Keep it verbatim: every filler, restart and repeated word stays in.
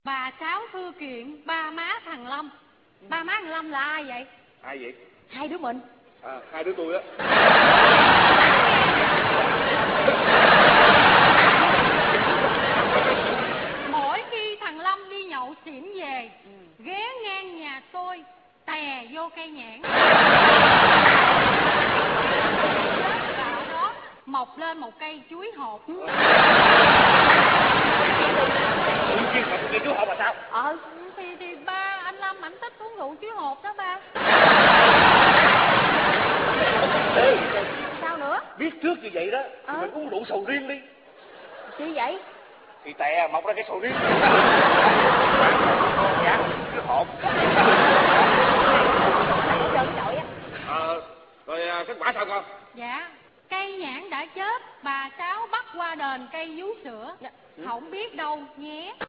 Bà Sáu thư kiện ba má thằng Lâm. Ba má thằng Lâm là ai vậy? Ai vậy? Hai đứa mình. À, hai đứa tôi á. Mỗi khi thằng Lâm đi nhậu xỉn về, ừ. ghé ngang nhà tôi tè vô cây nhãn. Ở đó mọc lên một cây chuối hột. Tự nhiên mà cây chuối hột là sao? Ờ thì thì ba anh Lâm ảnh thích uống rượu chuối hột đó ba. Ê, sao nữa? Biết trước như vậy đó thì ờ. mình uống rượu sầu riêng đi. Chi vậy? Thì tè mọc ra cái sầu riêng. Dạ, chuối hột. Trơn trọi á. Ờ, rồi kết quả sao con? Dạ, cây nhãn đã chết, bà Sáu bắt qua đền cây vú sữa. Dạ. Không biết đâu nhé.